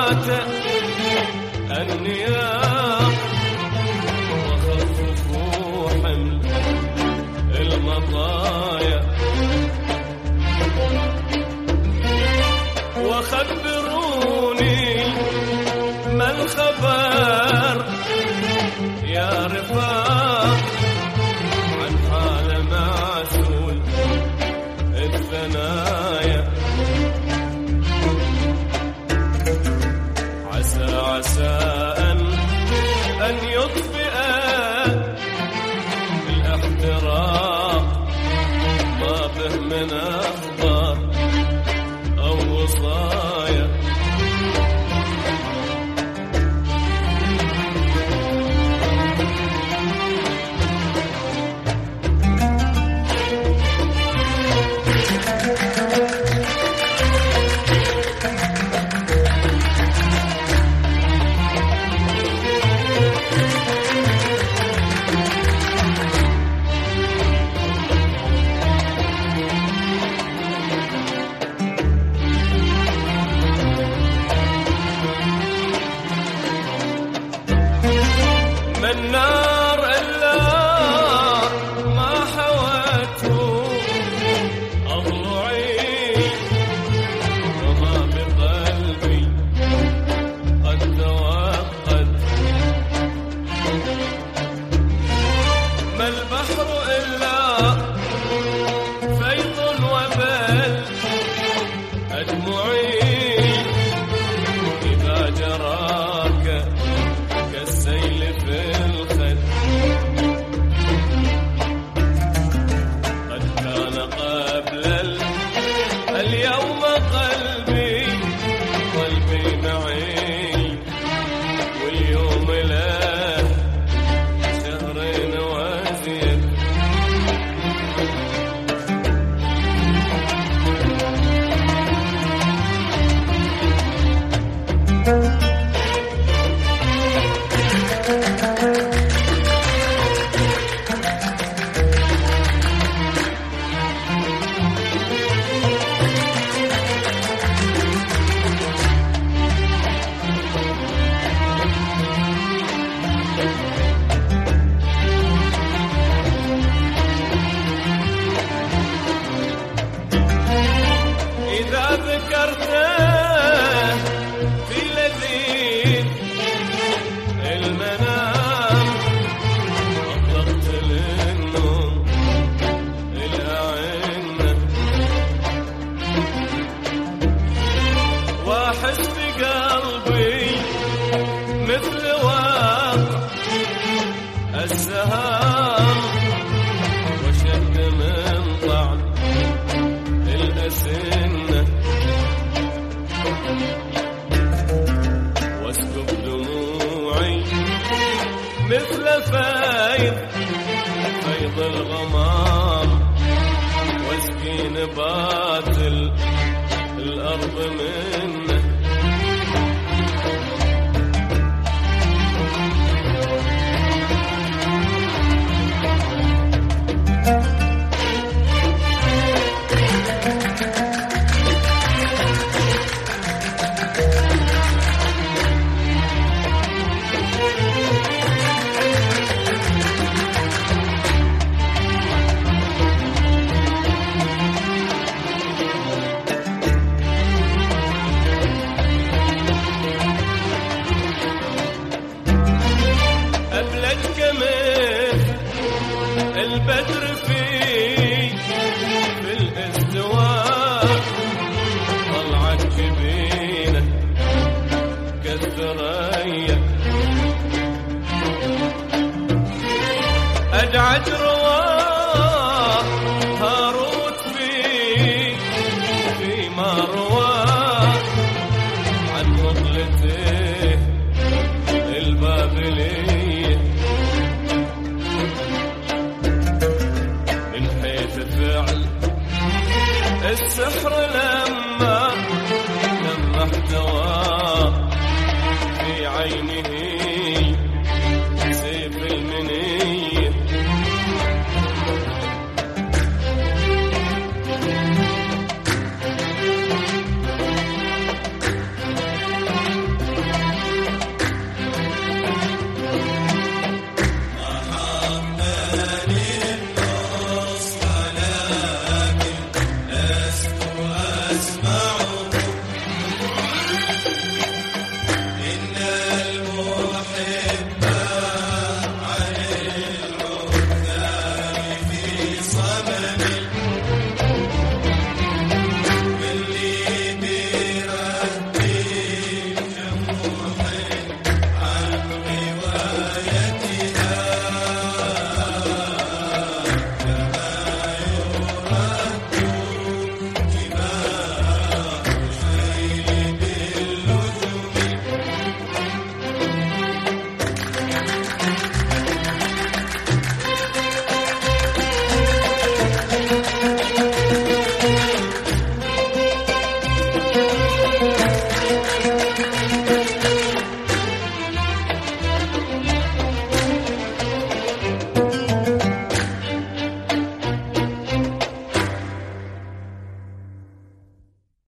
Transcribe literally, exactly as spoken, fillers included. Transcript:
فات النيام وخففوا حمل المطايا وخبروني ما الخبر يا رفاق عن حال معسول الثنايا. عسى عسى أن أن يطفئ الاحتراق ما به من أخبار أو وصايا. النار إلا ما حوته أضلعي وما بقلبي قد توقد. ما البحر إلا فيض وبل أدمعي إذا جراك كالسيل في الخد. قد كان قبل اليوم قلبي قلبي معي واليوم له شهرين وزيد. إذا ذكرته في لذيذ المنام أطلقت للنوم الأعنة وأحس بقلبي مثل واقع السهام وشد من طعن الأسنة واسكب دموعي مثل فيض فيض الغمام واسقي نبات الأرض منه. أبلجك مثل البدر في في الاستواء طلعت جبينه كالثريا. أدعج رواه هاروت في في مارو